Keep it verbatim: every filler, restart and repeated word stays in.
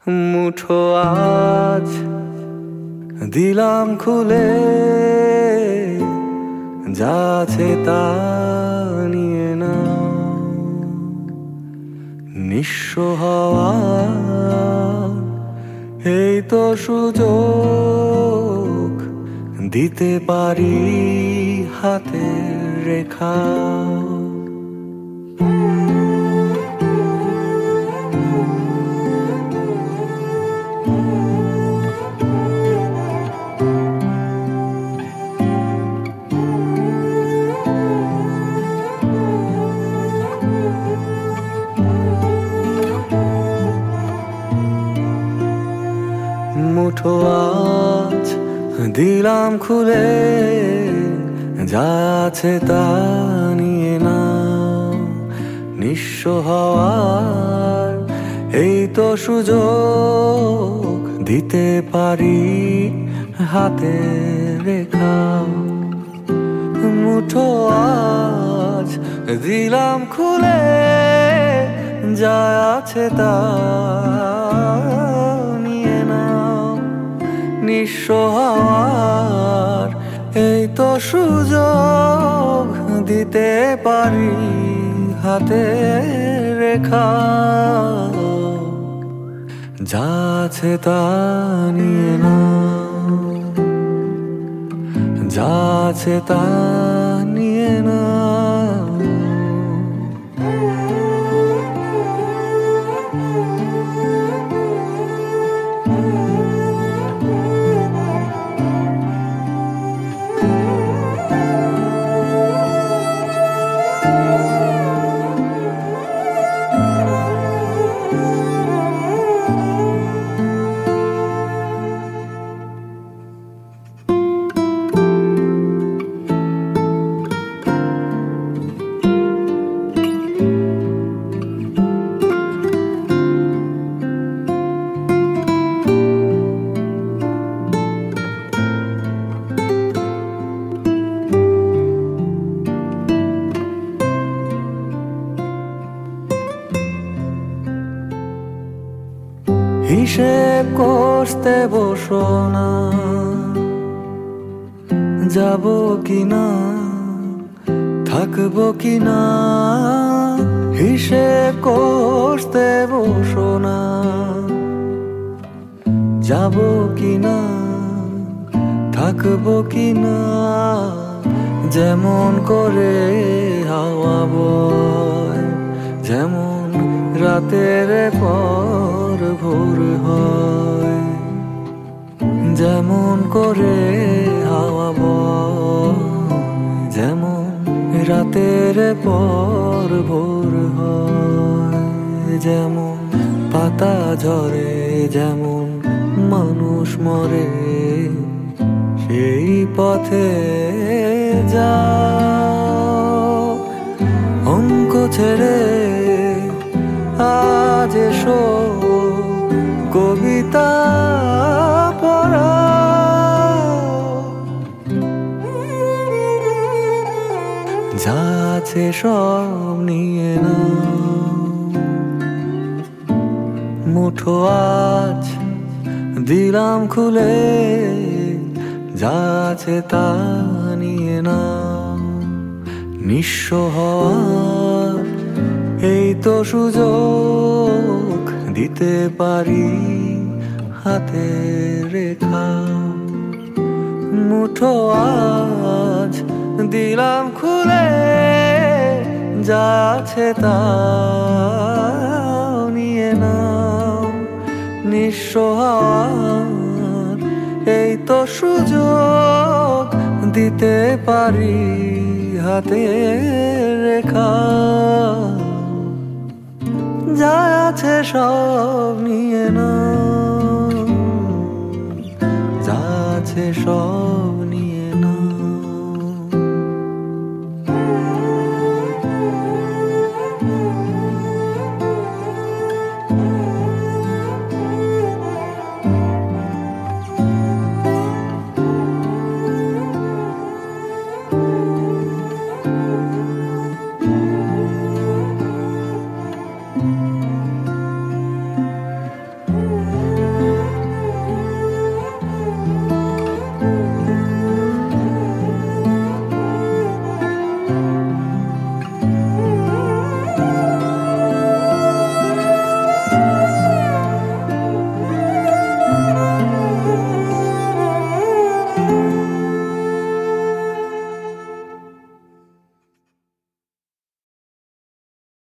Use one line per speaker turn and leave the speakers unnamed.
মুঠো আজ দিলাম খুলে, যা আছে তা নিয়ে নাও। নিঃস্ব হওয়া এই তো সুযোগ, দিতে পারি হাতের রেখা। মুঠো আজ দিলাম খুলে, যা আছে তা নিয়ে নাও। নিঃস্ব হওয়ার এই তো সুযোগ, দিতে পারি হাতে রেখা। মুঠো আজ দিলাম খুলে, যা আছে তা নিয়ে নাও। নিঃস্ব হওয়ার এই তো সুযোগ, দিতে পারি হাতে রেখা। যা আছে তা নিয়ে নাও, যা আছে তা নিয়ে নাও। হিসেব করতে বসো না, যাবো কিনা থাকবো কিনা। হিসেব করতে বসো না, যাবো কিনা থাকবো কিনা। যেমন করে হাওয়া বয়, যেমন রাতের পর ভোর হয়। যেমন করে হাওয়া বয়, যেমন রাতের পর ভোর হয়। যেমন পাতা ঝরে, যেমন মানুষ মরে, সেই পথে যাও। অঙ্ক ছেড়ে আজ এসো কবিতা পড়াও। যা আছে সব নিয়ে নাও। মুঠো আজ দিলাম খুলে, যা আছে তা নিয়ে নাও। নিঃস্ব হওয়ার এই তো সুযোগ, দিতে পারি হাতে রেখা। মুঠো আজ দিলাম খুলে, যা আছে তা নিয়ে নাও। নিঃস্ব হওয়ার এই তো সুযোগ, দিতে পারি হাতে রেখা। যা আছে সব নিয়ে নাও, যা আছে সব